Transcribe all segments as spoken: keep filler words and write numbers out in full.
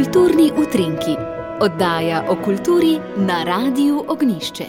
Kulturni utrinki, oddaja o kulturi na Radiu Ognjišče.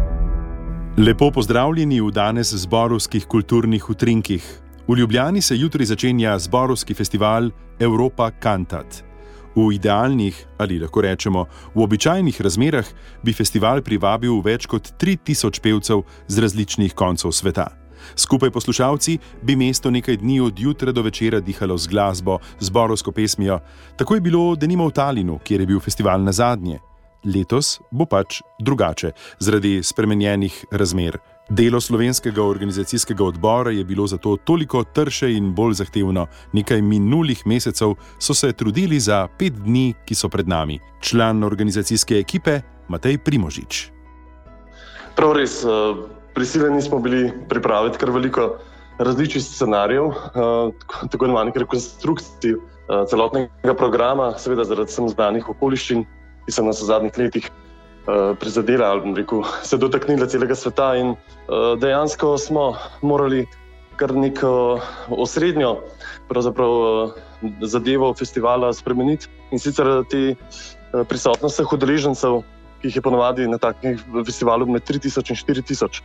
Lepo pozdravljeni v danes zborovskih kulturnih utrinkih. V Ljubljani se jutri začenja zborovski festival Europa Cantat. V idealnih, ali lahko rečemo, v običajnih razmerah bi festival privabil več kot tri tisoč pevcev z različnih koncev sveta. Skupaj poslušalci bi mesto nekaj dni od jutra do večera dihalo z glasbo, zborovsko pesmijo. Tako je bilo denimo v Talinu, kjer je bil festival nazadnje. Letos bo pač drugače, zaradi spremenjenih razmer. Delo slovenskega organizacijskega odbora je bilo zato toliko trše in bolj zahtevno. Nekaj minulih mesecev so se trudili za pet dni, ki so pred nami. Član organizacijske ekipe Matej Primožič. Prav res, prisiljeni smo bili pripraviti kar veliko različnih scenarijev, tako imenovanih rekonstrukcij celotnega programa, seveda zaradi vsem znanih okoliščin, ki so nas v zadnjih letih prizadela, ali bom rekel, se dotaknila celega sveta in dejansko smo morali kar neko osrednjo pravzaprav zadevo festivala spremeniti, in sicer te prisotnost vseh udeležencev, ki jih je ponavadi na takih festivalu med tri tisoč in štiri tisoč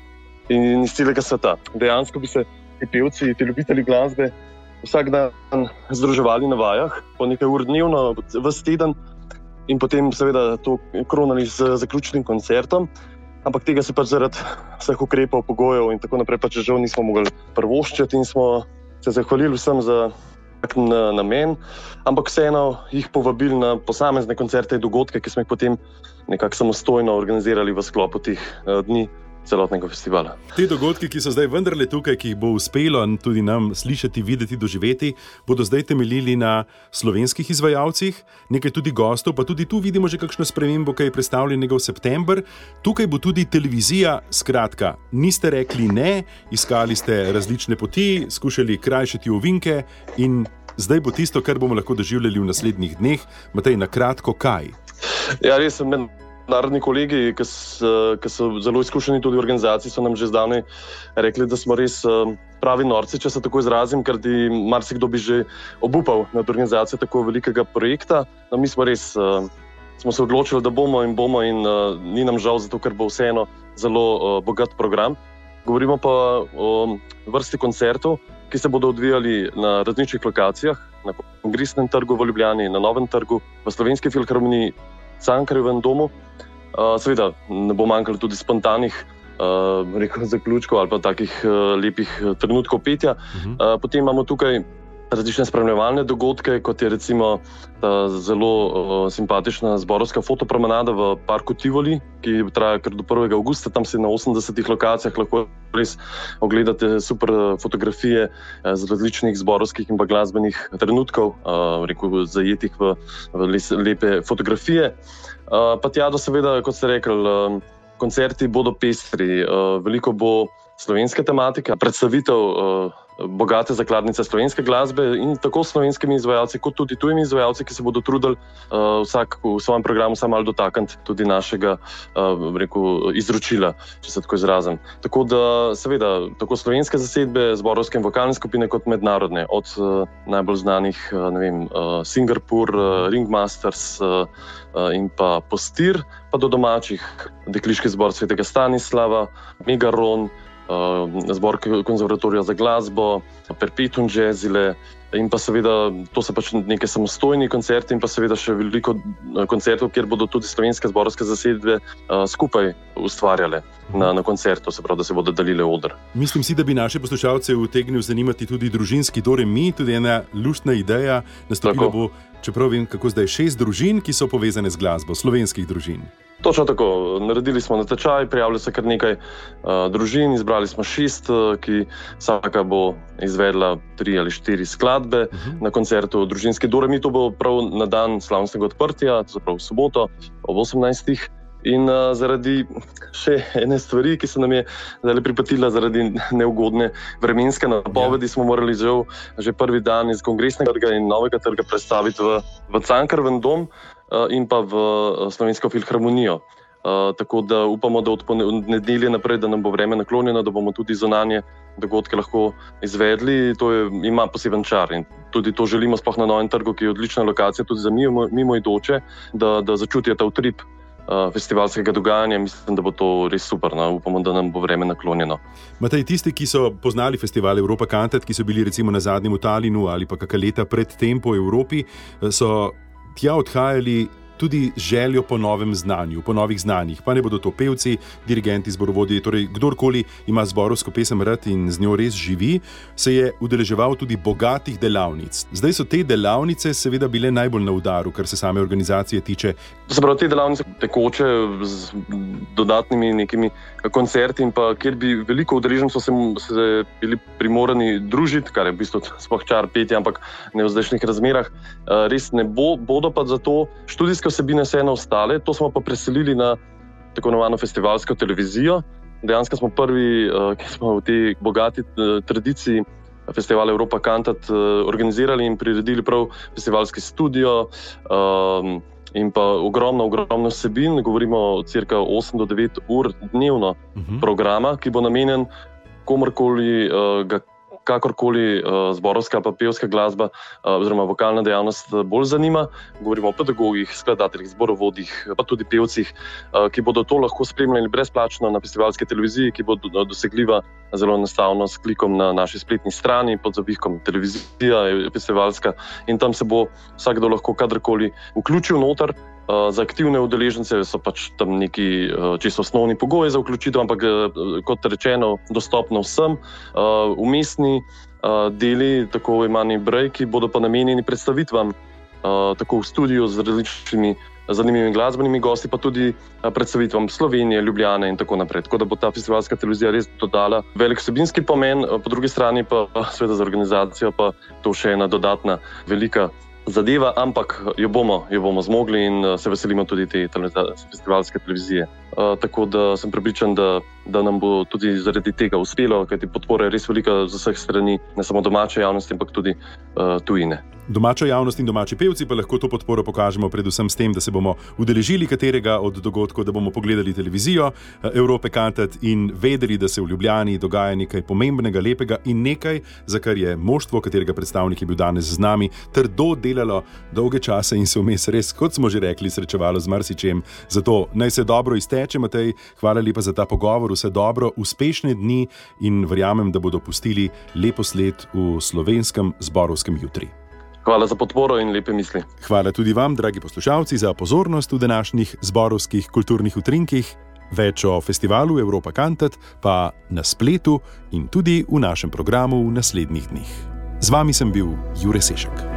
in iz celega sveta. Dejansko bi se ti pevci, ti ljubitelji glasbe vsak dan združevali na vajah, po nekaj ur dnevno, ves teden, in potem seveda to kronali z zaključnim koncertom, ampak tega se pač zaradi vseh ukrepov, pogojev in tako naprej pač žal nismo mogli privoščiti in smo se zahvalili vsem za tak namen, ampak vseeno jih povabili na posamezne koncerte in dogodke, ki smo jih potem nekako samostojno organizirali v sklopu teh dni celotnega festivala. Te dogodke, ki so zdaj vendarle tukaj, ki jih bo uspelo tudi nam slišati, videti, doživeti, bodo zdaj temeljili na slovenskih izvajalcih, nekaj tudi gostov, pa tudi tu vidimo že kakšno spremembo, kaj je predstavljenega v september. Tukaj bo tudi televizija, skratka, niste rekli ne, iskali ste različne poti, skušali krajšati ovinke in zdaj bo tisto, kar bomo lahko doživljali v naslednjih dneh. Matej, na kratko, kaj? Ja, res sem Narodni kolegi, ki so, ki so zelo izkušeni tudi v organizaciji, so nam že zdavnaj rekli, da smo res pravi norci, če se tako izrazim, ker marsikdo bi že obupal nad organizacijo tako velikega projekta. No, mi smo res, smo se odločili, da bomo in bomo in ni nam žal, zato ker bo vseeno zelo bogat program. Govorimo pa o vrsti koncertov, ki se bodo odvijali na različnih lokacijah, na Kongresnem trgu v Ljubljani, na Novem trgu, v Slovenski filharmoniji, Cankarjevem domu. Seveda ne bo manjkalo tudi spontanih rekel, zaključkov ali pa takih lepih trenutkov petja. Uh-huh. Potem imamo tukaj različne spremljevalne dogodke, kot je recimo ta zelo uh, simpatična zborovska fotopromenada v parku Tivoli, ki traja kar do prvega avgusta. Tam se na osemdesetih lokacijah lahko res ogledate super fotografije uh, z različnih zborovskih in pa glasbenih trenutkov, uh, rekel, zajetih v, v lepe fotografije. Uh, pa tja do seveda, kot ste rekli, uh, koncerti bodo pestri, uh, veliko bo slovenske tematike, predstavitev uh, bogate zakladnice slovenske glasbe in tako slovenskimi izvajalci, kot tudi tujimi izvajalci, ki se bodo trudili uh, vsak v svojem programu samo malo dotakniti tudi našega uh, rekel, izročila, če se tako izrazim. Tako da seveda tako slovenske zasedbe, zborovske in vokalne skupine kot mednarodne, od uh, najbolj znanih uh, ne vem, uh, Singapur, uh, Ringmasters uh, uh, in pa Postir, pa do domačih, dekliški zbor Svetega Stanislava, Megaron, Uh, zbor konzervatorija za glasbo, Perpetuum Jazzile in pa seveda to so pač neke samostojni koncerti in pa seveda še veliko koncertov, kjer bodo tudi slovenske zborovske zasedbe uh, skupaj ustvarjale na, na koncertu, se pravi, da se bodo delile oder. Mislim si, da bi naše poslušalce utegnil zanimati tudi družinski do re mi, tudi ena luštna ideja. Nastopila bo, čeprav vem, kako zdaj, šest družin, ki so povezane z glasbo, slovenskih družin. Točno tako. Naredili smo natečaj, prijavili se kar nekaj uh, družin, izbrali smo šest, uh, ki vsaka bo izvedla tri ali štiri skladbe uh-huh. na koncertu družinski do re mi. To bo prav na dan slavnostnega odprtja, to je prav v soboto ob osemnajstih. In uh, zaradi še ene stvari, ki se nam je zdaj pripetila zaradi neugodne vremenske napovedi, ja. smo morali žal, že prvi dan iz Kongresnega trga in Novega trga predstaviti v, v Cankarjevem domu uh, in pa v uh, Slovensko filharmonijo. Uh, tako da upamo, da od nedelje naprej, da nam bo vreme naklonjeno, da bomo tudi zunanje dogodke lahko izvedli. To je, ima poseben čar in tudi to želimo, sploh na Novem trgu, ki je odlična lokacija tudi za mimo, mimoidoče, da, da začutijo ta utrip uh, festivalskega dogajanja. Mislim, da bo to res super, no? Upamo, da nam bo vreme naklonjeno. Matej, tisti, ki so poznali festival Europa Cantat, ki so bili recimo na zadnjem v Talinu ali pa kakšna leta pred tem po Evropi, so tja odhajali tudi željo po novem znanju, po novih znanjih. Pa ne bodo to pevci, dirigenti, zborovodji, torej kdorkoli ima zborovsko pesem rad in z njo res živi, se je udeleževal tudi bogatih delavnic. Zdaj so te delavnice seveda bile najbolj na udaru, kar se same organizacije tiče. Se pravi, te delavnice tekoče z dodatnimi nekimi koncerti in pa kjer bi veliko udeležencev se, se bili primorani družiti, kar je v bistvu sploh čar petja, ampak ne v zdajšnjih razmerah, res ne bo, bodo pa zato študijske vsebine vseeno ostale. To smo pa preselili na tako imenovano festivalsko televizijo. Dejansko smo prvi, ki smo v tej bogati tradiciji festivala Europa Cantat organizirali in priredili prav festivalski studio um, in pa ogromno, ogromno vsebin. Govorimo o cirka osem do devet ur dnevno uh-huh. programa, ki bo namenjen komorkoli uh, ga kakorkoli uh, zborovska pa pevska glasba uh, oziroma vokalna dejavnost bolj zanima. Govorimo o pedagogih, skladateljih, zborovodih, pa tudi pevcih, uh, ki bodo to lahko spremljali brezplačno na festivalski televiziji, ki bo do, dosegljiva zelo enostavno s klikom na naši spletni strani pod zavihkom televizija je festivalska in tam se bo vsakdo lahko kadarkoli vključil noter. Uh, za aktivne udeležence so pač tam neki uh, čisto osnovni pogoji za vključitev, ampak uh, kot rečeno, dostopno vsem. Uh, umestni uh, deli, tako imani breaki, bodo pa namenjeni predstavitvam uh, tako v studiu z različnimi zanimivimi glasbenimi gosti, pa tudi uh, predstavitvam Slovenije, Ljubljane in tako naprej. Tako da bo ta festivalska televizija res dodala velik vsebinski pomen, uh, po drugi strani pa seveda za organizacijo pa to še ena dodatna velika zadeva, ampak jo bomo, jo bomo zmogli in se veselimo tudi te festivalske televizije. Uh, tako da sem prepričan, da, da nam bo tudi zaradi tega uspelo, kajti podpora je res velika z vseh strani, ne samo domače javnosti, ampak tudi uh, tujine. Domača javnost in domači pevci pa lahko to podporo pokažemo predvsem s tem, da se bomo udeležili katerega od dogodkov, da bomo pogledali televizijo Europa Cantat in vedeli, da se v Ljubljani dogaja nekaj pomembnega, lepega in nekaj, za kar je moštvo, katerega predstavnik je bil danes z nami, trdo delalo dolge čase in se vmes res, kot smo že rekli, srečevalo z marsičem. Zato naj se dobro izteče, Matej, hvala lepa za ta pogovor, vse dobro, uspešne dni in verjamem, da bodo pustili lepo sled v slovenskem zborovskem jutri. Hvala za podporo in lepe misli. Hvala tudi vam, dragi poslušalci, za pozornost v današnjih zborovskih kulturnih utrinkih. Več o festivalu Europa Cantat pa na spletu in tudi v našem programu v naslednjih dneh. Z vami sem bil Jure Sešek.